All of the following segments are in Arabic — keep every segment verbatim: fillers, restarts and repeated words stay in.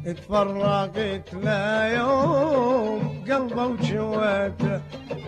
تفرقت لا يوم قلبه وجواته،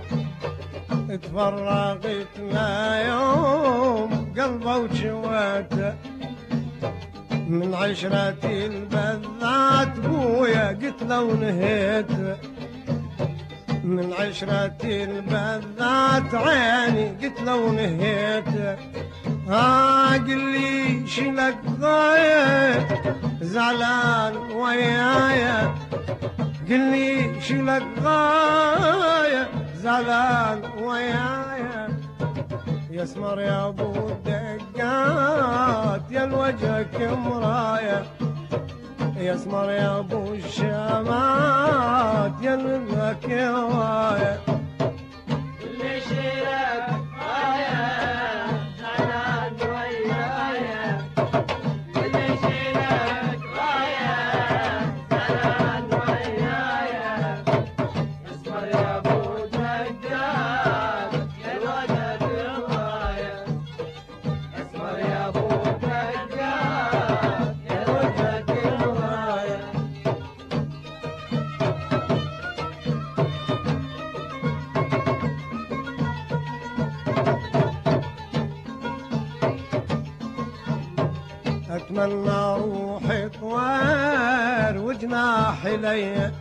تفرقت لا يوم قلبه وجواته، من عشرة البذات بويا قتله ونهيته، من عشرة البذات عيني قتله ونهيته. ها قل لي شلك غاية زعلان ويايا، قل لي شلك غاية زعلان ويايا، يسمر يا ابو الدقات يا الوجهك مرايا، يسمر يا ابو الشمات يا الوجهك هوايا. اللي شيلك غاية زعلان ويايا، اللي شيلك غاية زعلان ويايا، يسمر يا ابو الدقات يا الوجهك هوايا، يسمر يا ابو الدقات يا الوجهك هوايا. أتمنى روحي طوير وجناحي ليا،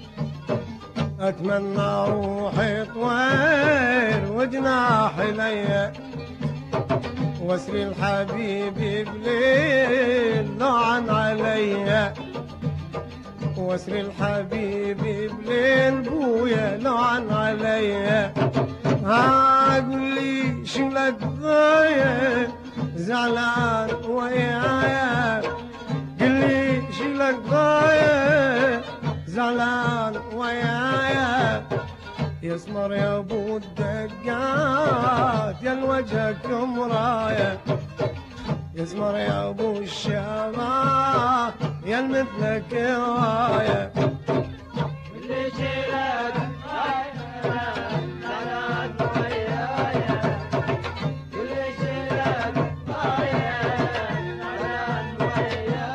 أتمنى روحي طوير وجناحي ليا، واسري الحبيب بليل لعن عليا، واسري الحبيب بليل بويا لعن عليا. ها قل لي شلك غاية زعلان ويايا، قل لي شلك غاية زعلان ويايا، يسمر يا ابو الدقات يا الوجهك مرايا، يسمر يا ابو الشمات يا مثلك هوايا. اللي شيلك غاية زعلان ويايا، اللي شيلك غاية زعلان ويايا،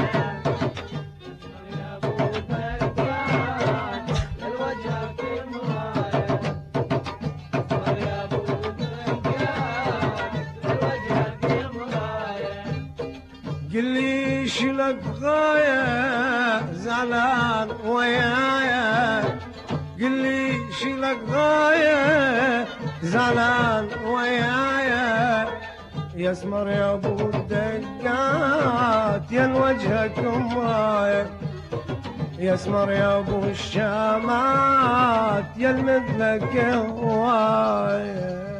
يسمر يا ابو الدقات يا الوجهك مرايا، يسمر يا ابو الدقات يا الوجهك مرايا. قل لي شلك غاية زعلان ويايا، قل لي شلك غاية زعلان ويايا، يسمر يا ابو الدقات يا وجهك مرايا، يسمر يا ابو الشامات يا مثلك هوايا.